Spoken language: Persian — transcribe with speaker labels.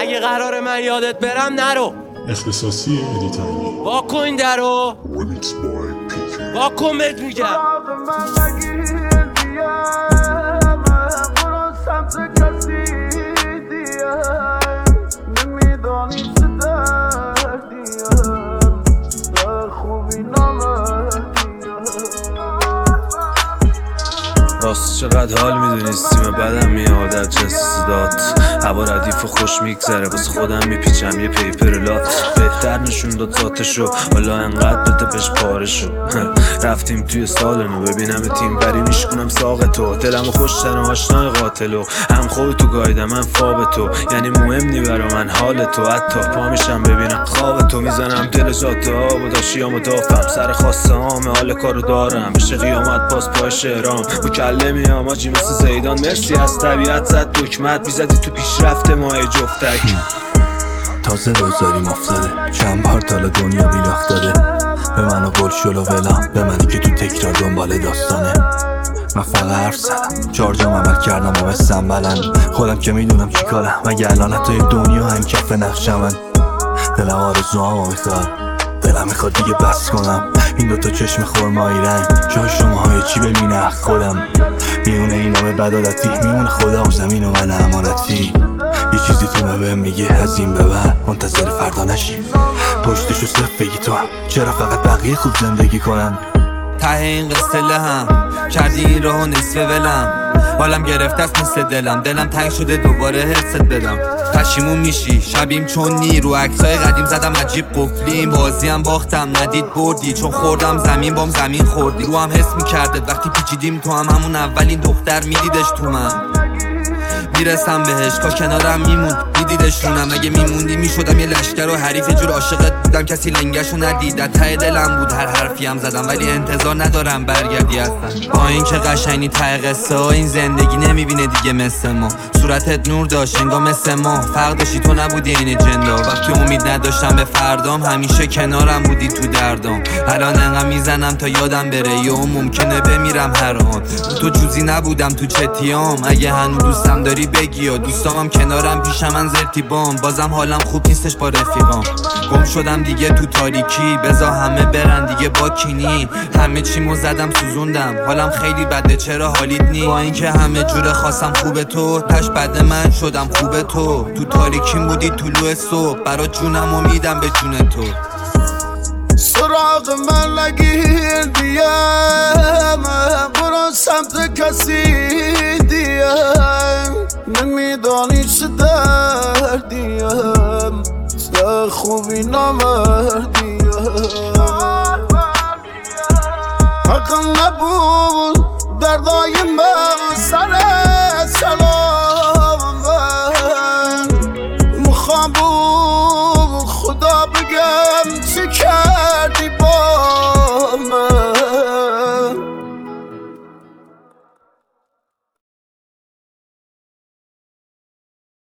Speaker 1: اگه قرار من یادت برم نرو.
Speaker 2: اختصاصی ادیتایی
Speaker 1: واکن این درو، واکن بهت میگم.
Speaker 3: راست چقدر حال میدونستیم بعدم میاد از جنس صدات. هوا ردیف و خوش میگذره واسه خودم میپیچم یه پیپر لات. بهتر نشون داد ذاتشو حالا انقدر بده بهش پارشو. رفتیم توی سالنو ببینم تیم بری میشکنم ساق تو. دلمو خوشتن و آشنای قاتلو هم خودتو گایدم من فاب تو. یعنی مهم نی برا من حال تو. حتی پا میشم ببینم خواب تو. میزنم دل ذات آب و داشیامو دافم سر خواسته هامه حال کارو دارم. بشه قیامت باز پای شهرام مکلم میام آجی مثل زیدان. مرسی از طبیعت زد دکمت میزدی تو پیشرفت ماه جفتک.
Speaker 4: تازه روزاریم افتاده چند بار تالا دنیا بیلاخت داده به منو گل شلو ولم به منی که تو تکرار دنبال داستانه. من فقط حرف زدم چارجام عمل کردم و بستم بلند. خودم که میدونم چی کارم مگه الان حتی دنیا هم کف نقشم من. دلم آرزوامو میخواد دلم میخواد دیگه بس کنم. این دوتا چشم خرمایی رنگ جای شماهای چی ببینه خودم. میونه این نام بدالتی میمونه خدا و زمین و من امانتی. یه چیزی تو بهم میگه از این به بعد منتظر فردا نشی. پشتشو صرف بگی تو هم چرا فقط بقیه خوب زندگی کنن.
Speaker 5: ته این قصه لهم کردی این راهو نصف ولم. حالم گرفته است مثل دلم تنگ شده دوباره حست بدم. پشیمون میشی شبیم چون نی رو عکسای قدیم زدم عجیب قفلیم. بازیم باختم ندید بردی چون خوردم زمین بام زمین خوردی. رو هم حس میکرده وقتی پیچیدیم تو هم همون اولین دختر میدیدش تو من. میرسم بهش کا کنارم میمون میدیدش رونم. اگه میموندی میشدم یه لشکر و حریف. جور عاشقت بودم کسی لنگشو ندید. ته دلم بود هر حرفی هم زدم ولی انتظار ندارم برگردی اصلا. با این که قشنگی ته قصه ها این زندگی نمیبینه دیگه مثل ما. صورتت نور داشت انگار مثل ما. فرق داشتی تو نبودی این جندا. وقتی امید نداشتم به فردام همیشه کنارم بودی تو دردام. الان انقدر میزنم تا یادم بره یا ممکنه بمیرم هر آن. تو جوزی نبودم تو چتیام. اگه هنوز دوستم داری بگی یا دوستام کنارم پیش من زرتیبام. بازم حالم خوب نیستش با رفیقام. گم شدم دیگه تو تاریکی بزا همه برن دیگه با کینی. همه چیمو زدم سوزوندم حالم خیلی بده چرا حالیت نی. با اینکه همه جوره خواستم خوبه تو تش بده من شدم خوبه تو. تو تاریکیم بودی طلوع صبح برا جونم و میدم به جون تو.
Speaker 6: سراغ من نگیر دیم برو سمت کسی دیم. نمیدانی چه دردیم خوبی نمردیم.